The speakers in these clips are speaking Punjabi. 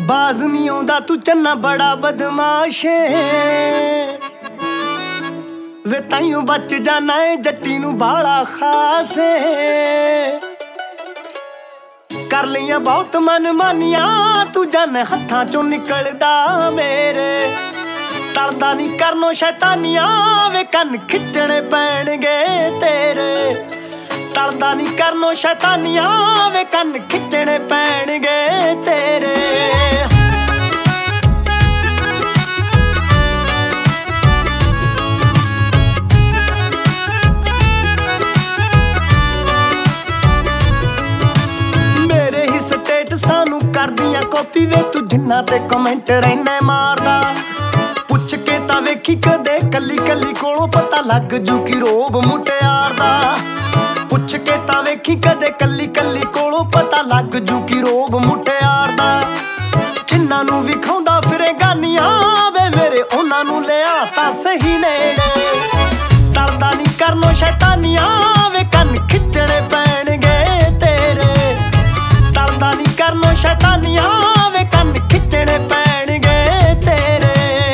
ਬਾਜ਼ ਨਹੀਂ ਆਉਂਦਾ ਤੂੰ ਚੰਨਾ ਬੜਾ ਬਦਮਾਸ਼ ਏ ਵੇ ਤਾਈਓ ਬਚ ਜਾਣਾ ਏ ਜੱਟੀ ਨੂੰ ਬਾਲਾ ਖਾਸ ਏ ਕਰ ਲਈਆਂ ਬਹੁਤ ਮਨਮਾਨੀਆਂ ਤੂੰ ਜਾਣੇ ਹੱਥਾਂ ਚੋਂ ਨਿਕਲਦਾ ਮੇਰੇ ਟਲਦਾ ਨਹੀਂ ਕਰਨੋਂ ਸ਼ੈਤਾਨੀਆਂ ਵੇ ਕੰਨ ਖਿੱਚਣੇ ਪੈਣਗੇ ਤੇਰੇ ਟਲਦਾ ਨਹੀਂ ਕਰਨੋਂ ਸ਼ੈਤਾਨੀਆਂ ਵੇ ਕੰਨ ਖਿੱਚਣੇ ਪੈਣਗੇ ਤੇਰੇ ਸਾਨੂੰ ਕਰਦੀਆਂ ਕਾਪੀ ਵੇ ਤੂੰ ਜਿੰਨਾ ਤੇ ਕਮੈਂਟ ਰਹਿਣਾ ਮਾਰਦਾ ਪੁੱਛ ਕੇ ਤਾਂ ਵੇਖੀ ਕਦੇ ਕੱਲੀ ਕੱਲੀ ਕੋਲੋਂ ਪਤਾ ਲੱਗ ਜੂ ਕਿ ਰੋਬ ਮੁਟਿਆਰ ਦਾ ਪੁੱਛ ਕੇ ਤਾਂ ਵੇਖੀ ਕਦੇ ਕੱਲੀ ਕੱਲੀ ਕੋਲੋਂ ਪਤਾ ਲੱਗ ਜੂ ਕਿ ਰੋਬ ਮੁਟਿਆਰ ਦਾ ਜਿੰਨਾਂ ਨੂੰ ਵਿਖਾਉਂਦਾ ਫਿਰੇ ਗਾਨੀਆਂ ਵੇ ਮੇਰੇ ਉਹਨਾਂ ਨੂੰ ਲਿਆ ਤਾਂ ਸਹੀ ਨੇੜੇ ਟਲਦਾ ਨਹੀਂ ਕਰਨੋਂ ਸ਼ੈਤਾਨੀਆਂ ਵੇ ਕੰਨ ਖਿੱਚਣੇ ਪੈਣਗੇ ਤੇਰੇ ਟਲਦਾ ਨਹੀਂ ਕਰਨੋਂ ਸ਼ੈਤਾਨੀਆਂ ਵੇ ਕੰਨ ਖਿੱਚਣੇ ਪੈਣਗੇ ਤੇਰੇ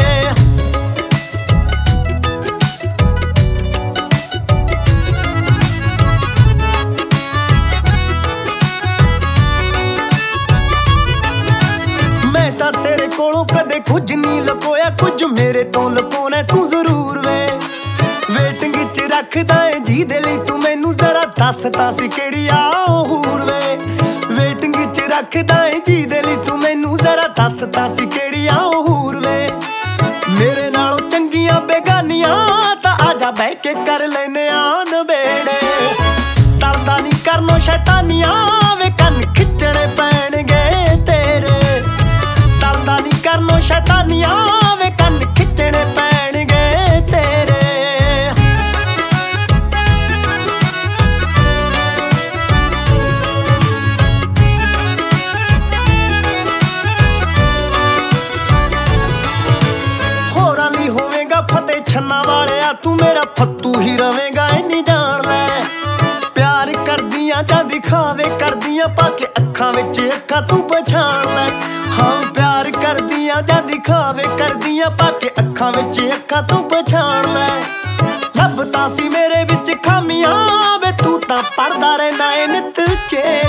ਮੈਂ ਤਾਂ ਤੇਰੇ ਕੋਲੋਂ ਕਦੇ ਕੁਝ ਨਹੀਂ ਲੁਕੋਇਆ ਕੁਝ ਮੇਰੇ ਤੋਂ ਲੁਕਾਉਣਾ ਤੂੰ ਜ਼ਰੂਰ ਵੇ ਵੇਟਿੰਗ 'ਚ ਰੱਖਦਾ ਏ ਜਿਹਦੇ ਲਈ ਤੂੰ ਮੈਨੂੰ ਜ਼ਰਾ ਦੱਸ ਤਾਂ ਸੀ ਕਿਹੜੀ ਆ ਹੂਰ ਵੇ ਵੇਟਿੰਗ 'ਚ ਰੱਖਦਾ ਏ ਜਿਹਦੇ ਲਈ ਤੂੰ ਮੈਨੂੰ ਜ਼ਰਾ ਦੱਸ ਤਾਂ ਸੀ ਕਿਹੜੀ ਆ ਹੂਰ ਵੇ ਮੇਰੇ ਨਾਲੋਂ ਚੰਗੀਆਂ ਬੇਗਾਨੀਆਂ ਤਾਂ ਆਜਾ ਬਹਿ ਕੇ ਕਰ ਲੈਨੇ ਆ ਨਵੇੜੇ ਟਲਦਾ ਨਹੀਂ ਕਰਨੋਂ ਸ਼ੈਤਾਨੀਆਂ ਵੇ ਕੰਨ ਖਿੱਚਣੇ ਪੈਣਗੇ ਤੇਰੇ ਟਲਦਾ ਨਹੀਂ ਕਰਨੋਂ ਸ਼ੈਤਾਨੀਆਂ ਵੇ ਕੰਨ ਖਿੱਚਣੇ ਪੈਣਗੇ ਤੇਰੇ ਫਤਿਹ ਛੰਨਾ ਵਾਲਿਆ ਤੂੰ ਮੇਰਾ ਫੱਤੂ ਹੀ ਰਵੇਂਗਾ ਇੰਨੀ ਜਾਣ ਲੈ ਪਿਆਰ ਕਰਦੀਆਂ ਜਾਂ ਦਿਖਾਵੇ ਕਰਦੀਆਂ ਪਾ ਕੇ ਅੱਖਾਂ ਵਿੱਚ ਅੱਖਾਂ ਤੂੰ ਪਛਾਣ ਲੈ ਹਾਂ ਪਿਆਰ ਕਰਦੀਆਂ ਜਾਂ ਦਿਖਾਵੇ ਕਰਦੀਆਂ ਪਾ ਕੇ ਅੱਖਾਂ ਵਿੱਚ ਅੱਖਾਂ ਤੂੰ ਪਛਾਣ ਲੈ ਲੱਭਦਾ ਸੀ ਮੇਰੇ ਵਿੱਚ ਖਾਮੀਆਂ ਵੇ ਤੂੰ ਤਾਂ ਪੜਦਾ ਰਹਿਣਾ ਏ ਨਿੱਤ ਚੇ